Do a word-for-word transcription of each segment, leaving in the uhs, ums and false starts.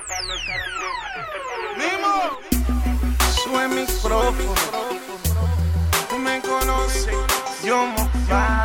Mimo, sube el micrófono. Tú me conoces, yo mofa.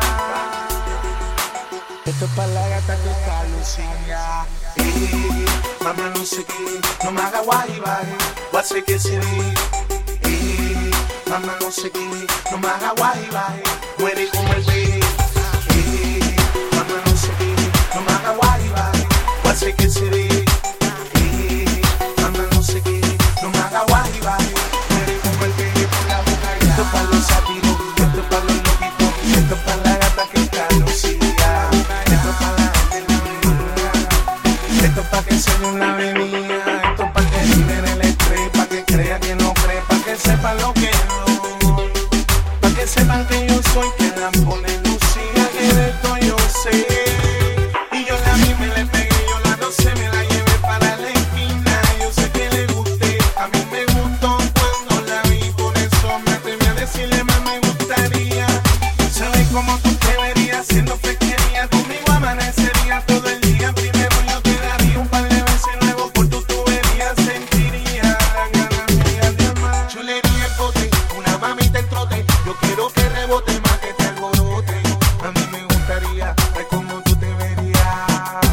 Esto es para la gata que está lucida. Eh, mamá no sé qué, no me haga guay, vaya. Voy a hacer que se ve. Eh, mamá no sé qué, no me haga guay, vaya. Muere como el bebé. Eh, mamá no sé qué, no me haga guay, vaya. Voy a hacer que se ve. Eh, mamá no sé qué, no me haga guay, vaya. Muere como el bebé por la boca. Esto es para los sátiros, esto es para los loquitos, esto es para la gata que está lucida. Esto es para la gente la esto es pa' que enseñe una avenida, esto es pa' que vive en el estrés, pa' que crea que no cree, pa' que sepan lo que no, pa' que sepan que yo soy quien la pone lucida, que de esto yo sé. Y yo la vi, me le pegué, yo la docé, me la llevé para la esquina, yo sé que le gusté, a mí me gustó cuando la vi, por eso me atreví a decirle más me gustaría, sabes cómo tú te verías haciendo fresquería, conmigo amanecería todo el día, primero yo te daría un par de veces luego por tu tubería, sentiría las ganas mías de amar, chulería el pote, una mamita el trote, yo quiero que rebote más que te alborote, a mí me gustaría ver cómo tú te verías,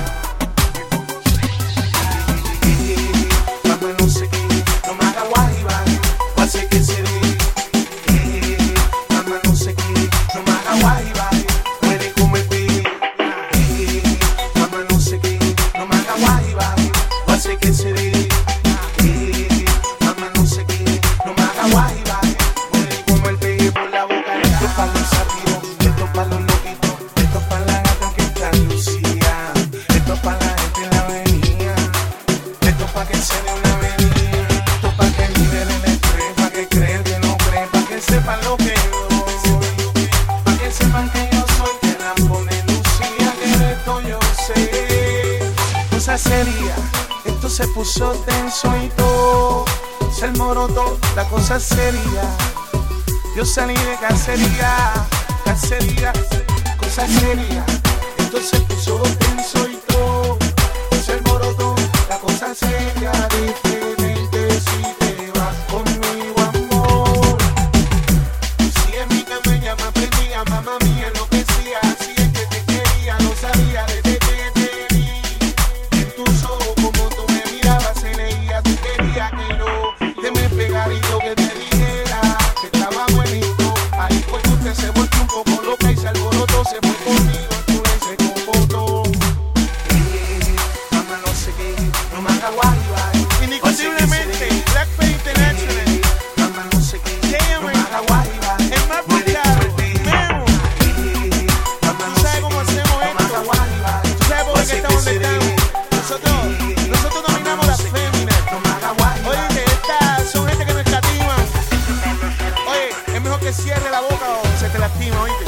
mamá no sé qué, no me haga guay, vale, va a ser que se ve, eh, mamá no sé qué, no me haga guay, vale, muere como el bebé, eh, mamá no sé qué, no me haga guay, vale, va a ser que se ve, eh, mamá no sé qué, no me haga guay, vale, muere como el bebé por la boca, esto es para los sátiros, esto es para los loquitos, esto es para la gata que está lucida, esto es para la gente en la avenida, esto es para que se dé una avenida, esto es para que vive en el estrés, para que crean que no creen, para que sepan lo que doy, para que sepan que yo soy quien la pone lucida, que de esto yo sé. Cosa seria, esto se puso tenso y todo se alborotó, la cosa seria. Yo salí de cacería, cacería, cosa seria. Esto se puso tenso y todo se alborotó, la cosa seria. Diferente si te vas conmigo, amor. Si en mi cama ya me aprendía, mamá mía enloquecía. Si es que te quería, lo sabía desde que te vi. En tus ojos como tú me mirabas se leía, tú querías que no te me pegara y lo que te dijera que estaba buenito. Ahí pues usted se volvió un poco loca y se alborotó, se fue conmigo, tú se compotó. Eh, mamá no sé qué, no me haga guay, guay. Indiscutiblemente, Blackpink International. Mamá no sé qué, no me haga guay, guay. El más buscado, Memo. Tú sabes cómo hacemos esto. Tú sabes por qué estamos donde estamos. Nosotros, nosotros dominamos las féminas. Oye, estas son gente que nos escatiman. Oye, es mejor que cierre la boca o se te lastima, oíste.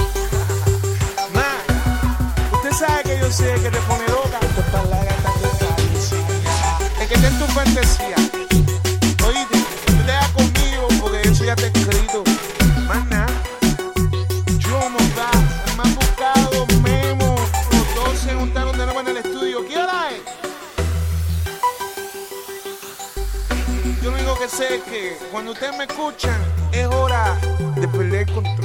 Ma, usted sabe que yo sé que te pone loca. Esto es para la gata que está lucida. Es que está en tu fantasía. Oíste, tú te das conmigo porque eso ya te he escrito. Más nada. Yo monta, el más buscado, Memo. Los dos se juntaron de nuevo en el estudio. ¿Qué hora es? Yo lo único que sé es que cuando ustedes me escuchan es hora de perder el control.